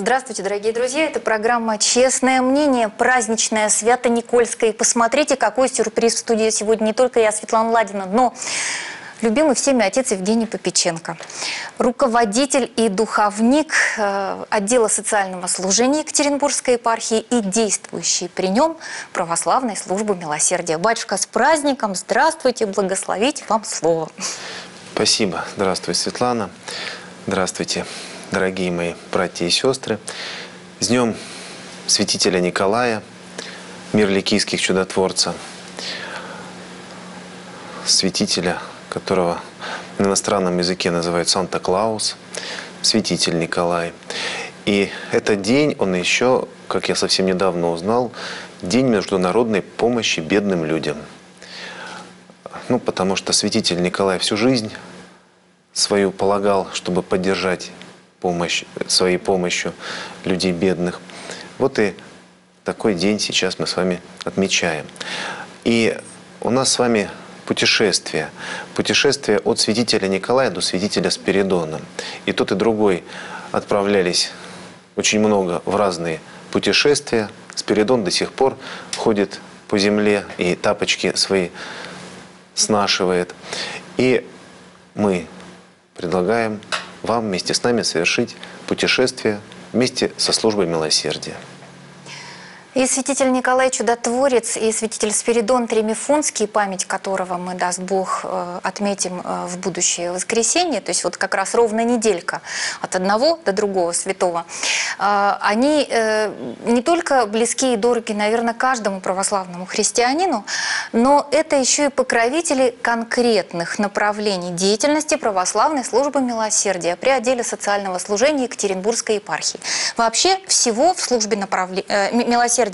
Здравствуйте, дорогие друзья. Это программа «Честное мнение», праздничная, Свято-Никольская. И посмотрите, какой сюрприз в студии сегодня. Не только я, Светлана Ладина, но любимый всеми отец Евгений Попеченко. Руководитель и духовник отдела социального служения Екатеринбургской епархии и действующий при нем православной службы милосердия. Батюшка, с праздником! Здравствуйте, благословите, вам слово. Спасибо. Здравствуй, Светлана. Здравствуйте, дорогие мои братья и сестры. С днем святителя Николая, мир ликийских чудотворца, святителя, которого на иностранном языке называют Санта-Клаус, святитель Николай. И этот день, он еще, как я совсем недавно узнал, день международной помощи бедным людям. Ну, потому что святитель Николай всю жизнь свою полагал, чтобы поддержать своей помощью людей бедных. Вот и такой день сейчас мы с вами отмечаем. И у нас с вами путешествие. Путешествие от святителя Николая до святителя Спиридона. И тот, и другой отправлялись очень много в разные путешествия. Спиридон до сих пор ходит по земле и тапочки свои снашивает. И мы предлагаем вам вместе с нами совершить путешествие вместе со службой милосердия. И святитель Николай Чудотворец, и святитель Спиридон Тремифунский, память которого мы, даст Бог, отметим в будущее воскресенье, то есть вот как раз ровно неделька от одного до другого святого, они не только близки и дороги, наверное, каждому православному христианину, но это еще и покровители конкретных направлений деятельности православной службы милосердия при отделе социального служения Екатеринбургской епархии. Вообще всего в службе милосердия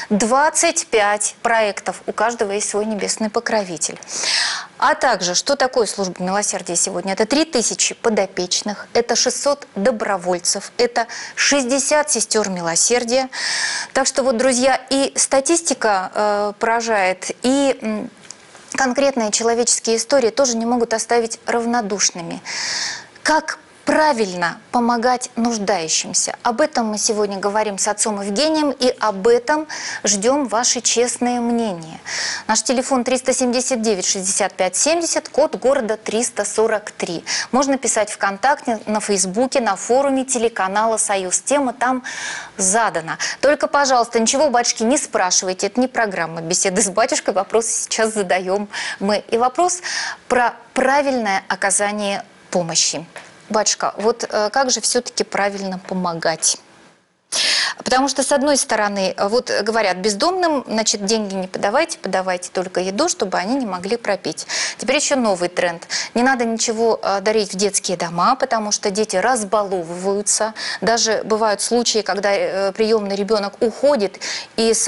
25 проектов, у каждого есть свой небесный покровитель. А также, что такое служба милосердия сегодня? Это 3000 подопечных, это 600 добровольцев, это 60 сестер милосердия. Так что вот, друзья, и статистика поражает, и конкретные человеческие истории тоже не могут оставить равнодушными. Как правильно помогать нуждающимся? Об этом мы сегодня говорим с отцом Евгением, и об этом ждем ваше честное мнение. Наш телефон 379 65 70, код города 343. Можно писать ВКонтакте, на Фейсбуке, на форуме телеканала «Союз». Тема там задана. Только, пожалуйста, ничего, батюшки, не спрашивайте. Это не программа «Беседы с батюшкой». Вопрос сейчас задаем мы. И вопрос про правильное оказание помощи. Батюшка, вот как же все-таки правильно помогать? Потому что, с одной стороны, вот говорят, бездомным, значит, деньги не подавайте, подавайте только еду, чтобы они не могли пропить. Теперь еще новый тренд. Не надо ничего дарить в детские дома, потому что дети разбаловываются. Даже бывают случаи, когда приемный ребенок уходит из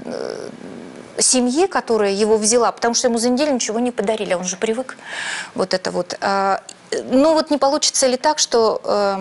семьи, которая его взяла, потому что ему за неделю ничего не подарили, он же привык. Вот это вот. Ну вот не получится ли так, что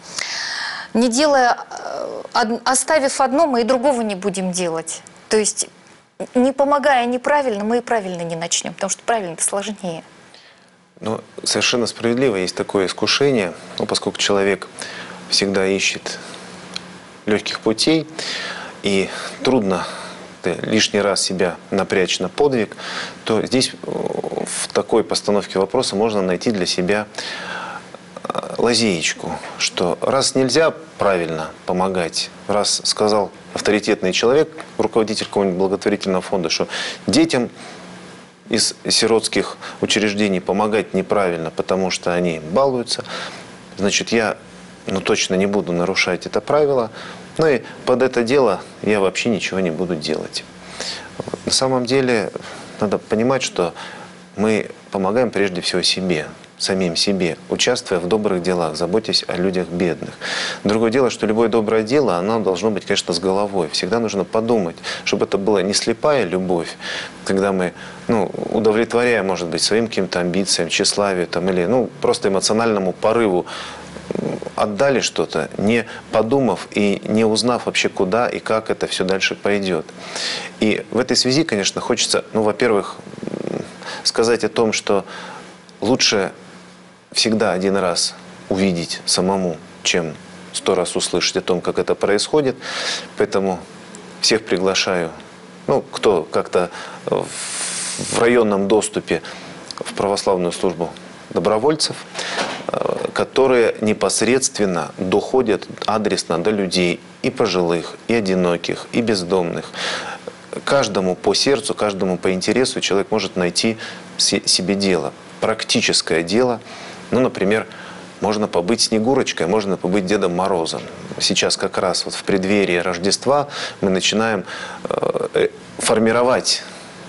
не делая, оставив одно, мы и другого не будем делать? То есть, не помогая неправильно, мы и правильно не начнем, потому что правильно-то сложнее. Ну, совершенно справедливо, есть такое искушение, ну, поскольку человек всегда ищет легких путей, и трудно лишний раз себя напрячь на подвиг, то здесь в такой постановке вопроса можно найти для себя лазеечку, что раз нельзя правильно помогать, раз сказал авторитетный человек, руководитель какого-нибудь благотворительного фонда, что детям из сиротских учреждений помогать неправильно, потому что они балуются, значит, я точно не буду нарушать это правило. Ну и под это дело я вообще ничего не буду делать. Вот. На самом деле надо понимать, что мы помогаем прежде всего себе, самим себе, участвуя в добрых делах, заботясь о людях бедных. Другое дело, что любое доброе дело, оно должно быть, конечно, с головой. Всегда нужно подумать, чтобы это была не слепая любовь, когда мы удовлетворяя, может быть, своим каким-то амбициям, тщеславию там, или просто эмоциональному порыву, отдали что-то, не подумав и не узнав вообще, куда и как это все дальше пойдет. И в этой связи, конечно, хочется, во-первых, сказать о том, что лучше всегда один раз увидеть самому, чем 100 раз услышать о том, как это происходит. Поэтому всех приглашаю, ну, кто как-то в районном доступе в православную службу добровольцев, которые непосредственно доходят адресно до людей и пожилых, и одиноких, и бездомных. Каждому по сердцу, каждому по интересу человек может найти себе дело, практическое дело. Ну, например, можно побыть Снегурочкой, можно побыть Дедом Морозом. Сейчас как раз вот в преддверии Рождества мы начинаем формировать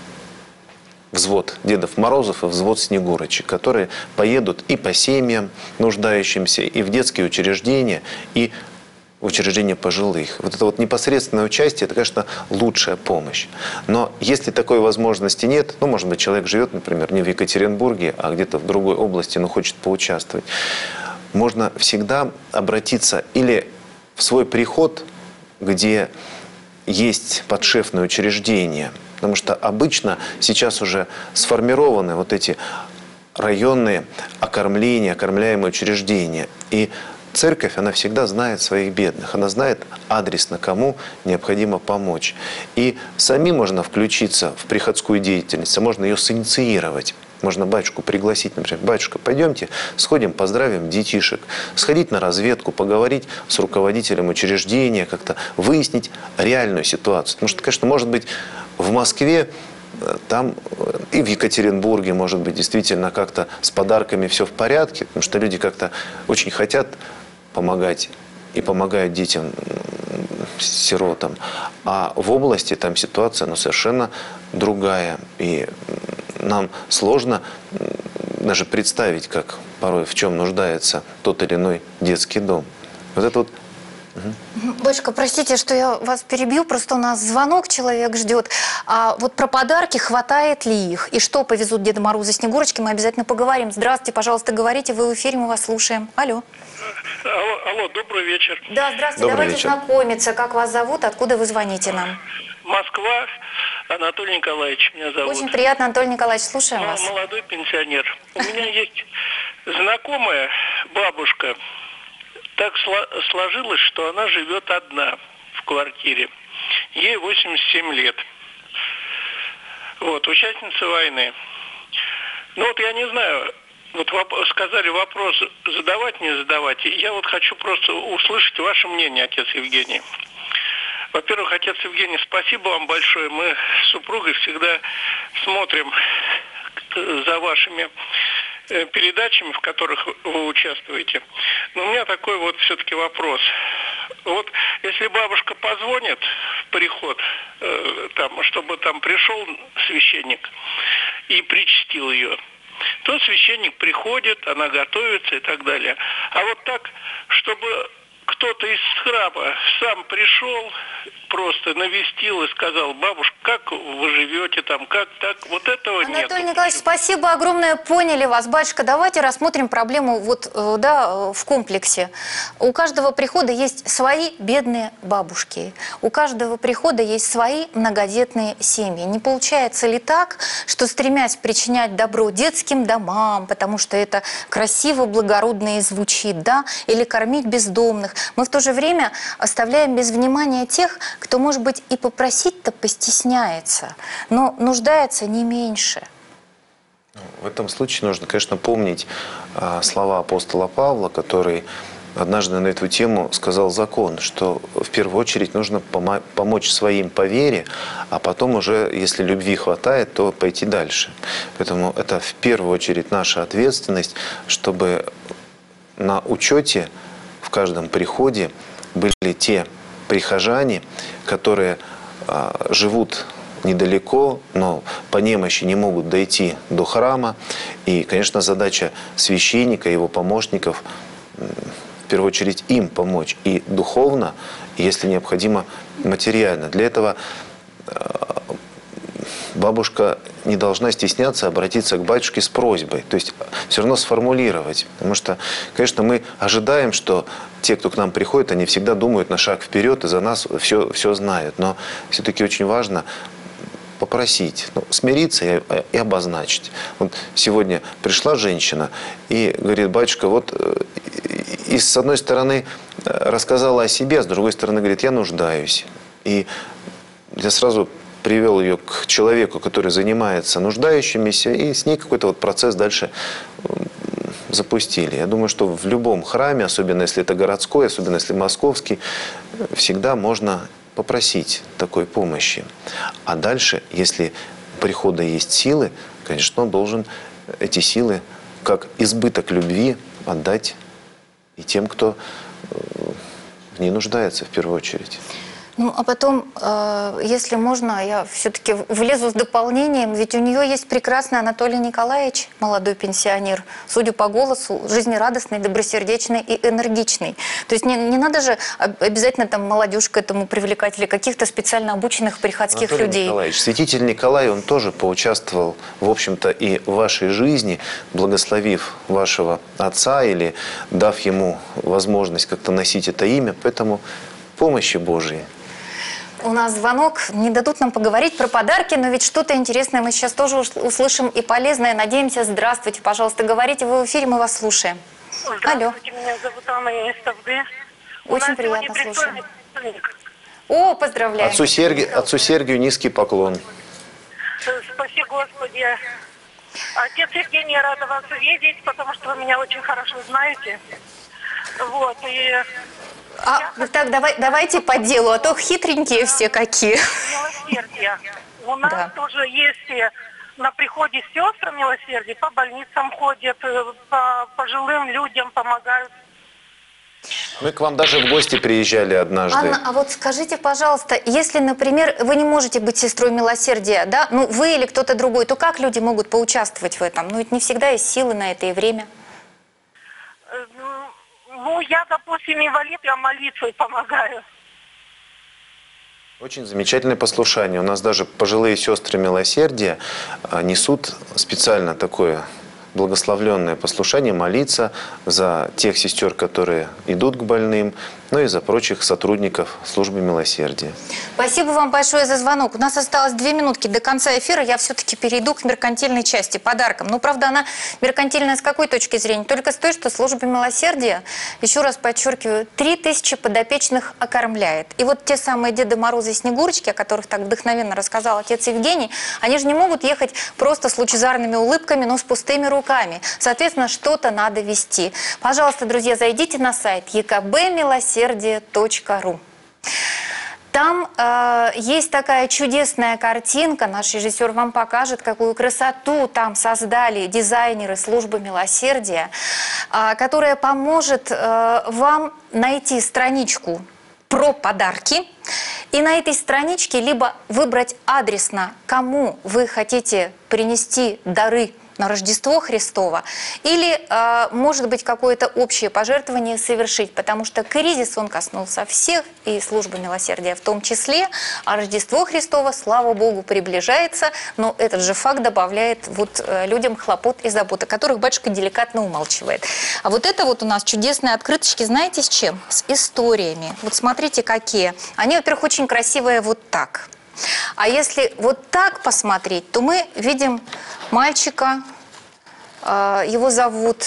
взвод Дедов Морозов и взвод Снегурочек, которые поедут и по семьям нуждающимся, и в детские учреждения, и в учреждения пожилых. Вот это вот непосредственное участие, это, конечно, лучшая помощь. Но если такой возможности нет, ну, может быть, человек живет, например, не в Екатеринбурге, а где-то в другой области, но хочет поучаствовать, можно всегда обратиться или в свой приход, где есть подшефное учреждение, потому что обычно сейчас уже сформированы вот эти районные окормляемые учреждения. И церковь, она всегда знает своих бедных, она знает адресно, кому необходимо помочь. И самим можно включиться в приходскую деятельность, а можно ее синициировать. Можно батюшку пригласить, например, батюшка, пойдемте, сходим, поздравим детишек, сходить на разведку, поговорить с руководителем учреждения, как-то выяснить реальную ситуацию. Потому что, конечно, может быть, в Москве, там и в Екатеринбурге, может быть, действительно как-то с подарками все в порядке, потому что люди как-то очень хотят помогать и помогают детям, сиротам. А в области там ситуация, ну, совершенно другая. И нам сложно даже представить, как порой в чем нуждается тот или иной детский дом. Вот это вот. Батюшка, простите, что я вас перебью, просто у нас звонок, человек ждет. А вот про подарки, хватает ли их? И что повезут Деда Мороза и Снегурочки, мы обязательно поговорим. Здравствуйте, пожалуйста, говорите, вы в эфире, мы вас слушаем. Алло. Алло, добрый вечер. Да, здравствуйте, Добрый давайте вечер. знакомиться. Как вас зовут, откуда вы звоните нам? Москва, Анатолий Николаевич меня зовут. Очень приятно, Анатолий Николаевич, слушаем вас. Молодой пенсионер. У меня есть знакомая бабушка. Так сложилось, что она живет одна в квартире. Ей 87 лет. Вот, участница войны. Ну вот я не знаю, вот сказали вопрос задавать, не задавать. Я вот хочу просто услышать ваше мнение, отец Евгений. Во-первых, отец Евгений, спасибо вам большое. Мы с супругой всегда смотрим за вашими передачами, в которых вы участвуете. Но у меня такой вот все-таки вопрос. Вот если бабушка позвонит в приход, там, чтобы там пришел священник и причастил ее, то священник приходит, она готовится и так далее. А вот так, чтобы кто-то из храма сам пришел, просто навестил и сказал: бабушка, как вы живете там, как так, вот этого нет. Анатолий Николаевич, спасибо огромное, поняли вас. Батюшка, давайте рассмотрим проблему вот, да, в комплексе. У каждого прихода есть свои бедные бабушки. У каждого прихода есть свои многодетные семьи. Не получается ли так, что, стремясь причинять добро детским домам, потому что это красиво, благородно и звучит, да, или кормить бездомных, мы в то же время оставляем без внимания тех, кто, может быть, и попросить-то постесняется, но нуждается не меньше. В этом случае нужно, конечно, помнить слова апостола Павла, который однажды на эту тему сказал закон, что в первую очередь нужно помочь своим по вере, а потом уже, если любви хватает, то пойти дальше. Поэтому это в первую очередь наша ответственность, чтобы на учете в каждом приходе были те прихожане, которые живут недалеко, но по немощи не могут дойти до храма. И, конечно, задача священника, его помощников, в первую очередь им помочь и духовно, и, если необходимо, материально. Для этого бабушка не должна стесняться обратиться к батюшке с просьбой, то есть все равно сформулировать. Потому что, конечно, мы ожидаем, что те, кто к нам приходит, они всегда думают на шаг вперед и за нас все знают. Но все-таки очень важно попросить, смириться и обозначить. Вот сегодня пришла женщина и говорит: батюшка, вот и с одной стороны рассказала о себе, с другой стороны говорит, я нуждаюсь. И я сразу привел ее к человеку, который занимается нуждающимися, и с ней какой-то вот процесс дальше запустили. Я думаю, что в любом храме, особенно если это городской, особенно если московский, всегда можно попросить такой помощи. А дальше, если у прихода есть силы, конечно, он должен эти силы, как избыток любви, отдать и тем, кто в ней нуждается в первую очередь. Ну, а потом, если можно, я все-таки влезу с дополнением, ведь у нее есть прекрасный Анатолий Николаевич, молодой пенсионер, судя по голосу, жизнерадостный, добросердечный и энергичный. То есть не надо же обязательно там молодежь к этому привлекать или каких-то специально обученных приходских Анатолий людей. Николаевич, святитель Николай, он тоже поучаствовал, в общем-то, и в вашей жизни, благословив вашего отца или дав ему возможность как-то носить это имя, поэтому помощи Божией. У нас звонок, не дадут нам поговорить про подарки, но ведь что-то интересное мы сейчас тоже услышим и полезное. Надеемся. Здравствуйте, пожалуйста, говорите, вы в эфире, мы вас слушаем. Алло. Здравствуйте, меня зовут Анна, я из Тавды. Очень приятно, слушаем. О, поздравляем. Отцу Сергию низкий поклон. Спаси Господи. Отец Евгений, я рада вас увидеть, потому что вы меня очень хорошо знаете. Вот, и... Так, давайте по делу, а то хитренькие все какие. Милосердие. У нас тоже есть на приходе сестры милосердия, по больницам ходят, по пожилым людям помогают. Мы к вам даже в гости приезжали однажды. Анна, а вот скажите, пожалуйста, если, например, вы не можете быть сестрой милосердия, да, ну вы или кто-то другой, то как люди могут поучаствовать в этом? Ну ведь не всегда есть силы на это и время. Ну, я, допустим, инвалид, я молитвой помогаю. Очень замечательное послушание. У нас даже пожилые сестры милосердия несут специально такое благословленное послушание, молиться за тех сестер, которые идут к больным, ну и за прочих сотрудников службы милосердия. Спасибо вам большое за звонок. У нас осталось 2 минутки до конца эфира. Я все-таки перейду к меркантильной части, подаркам. Ну, правда, она меркантильная с какой точки зрения? Только с той, что служба милосердия, еще раз подчеркиваю, 3000 подопечных окормляет. И вот те самые Деды Морозы и Снегурочки, о которых так вдохновенно рассказал отец Евгений, они же не могут ехать просто с лучезарными улыбками, но с пустыми руками. Соответственно, что-то надо вести. Пожалуйста, друзья, зайдите на сайт ekbmilosердие.ру. Там есть такая чудесная картинка, наш режиссер вам покажет, какую красоту там создали дизайнеры службы милосердия, которая поможет вам найти страничку про подарки. И на этой страничке либо выбрать адресно, кому вы хотите принести дары на Рождество Христово, или, может быть, какое-то общее пожертвование совершить, потому что кризис, он коснулся всех, и службы милосердия в том числе, а Рождество Христово, слава Богу, приближается, но этот же факт добавляет вот людям хлопот и забот, о которых батюшка деликатно умалчивает. А вот это вот у нас чудесные открыточки, знаете, с чем? С историями. Вот смотрите, какие. Они, во-первых, очень красивые вот так. А если вот так посмотреть, то мы видим мальчика, его зовут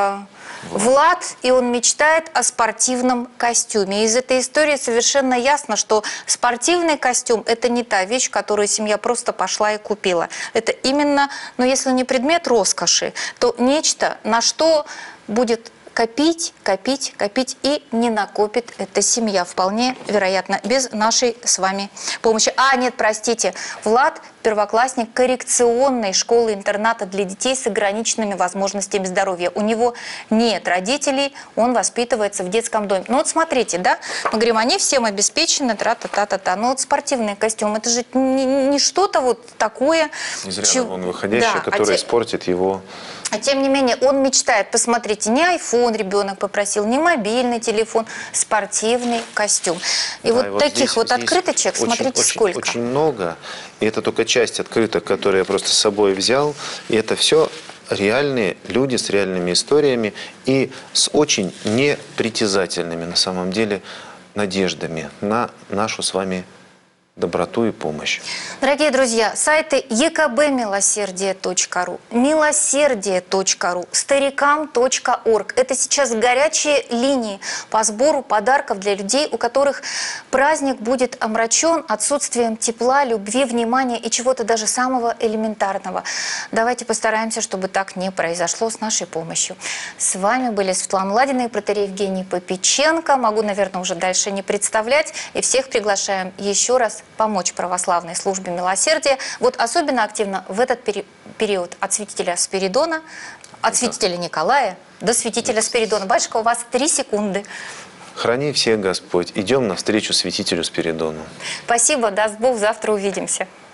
Влад, и он мечтает о спортивном костюме. Из этой истории совершенно ясно, что спортивный костюм – это не та вещь, которую семья просто пошла и купила. Это именно, ну если не предмет роскоши, то нечто, на что будет копить, копить, копить, и не накопит эта семья. Вполне вероятно, без нашей с вами помощи. Нет, простите, Влад – первоклассник коррекционной школы-интерната для детей с ограниченными возможностями здоровья. У него нет родителей, он воспитывается в детском доме. Ну вот смотрите, да, мы говорим, они всем обеспечены, тра-та-та-та-та. Но вот спортивный костюм, это же не что-то вот такое. Из ряда вон выходящее, которое испортит его. А тем не менее, он мечтает, посмотрите, не iPhone ребенок попросил, не мобильный телефон, спортивный костюм. И да, вот таких вот открыточек, смотрите, сколько. Очень много. И это только часть открыток, которые я просто с собой взял. И это все реальные люди с реальными историями и с очень непритязательными, на самом деле, надеждами на нашу с вами доброту и помощь. Дорогие друзья, сайты ekbmилосердие.ру, милосердие.ру, старикам.орг. Это сейчас горячие линии по сбору подарков для людей, у которых праздник будет омрачен отсутствием тепла, любви, внимания и чего-то даже самого элементарного. Давайте постараемся, чтобы так не произошло с нашей помощью. С вами были Светлана Ладина и протоиерей Евгений Попеченко. Могу, наверное, уже дальше не представлять. И всех приглашаем еще раз помочь православной службе милосердия. Вот особенно активно в этот период от святителя Спиридона, от святителя Николая до святителя Спиридона. Батюшка, у вас 3 секунды. Храни всех Господь. Идем навстречу святителю Спиридону. Спасибо, даст Бог, завтра увидимся.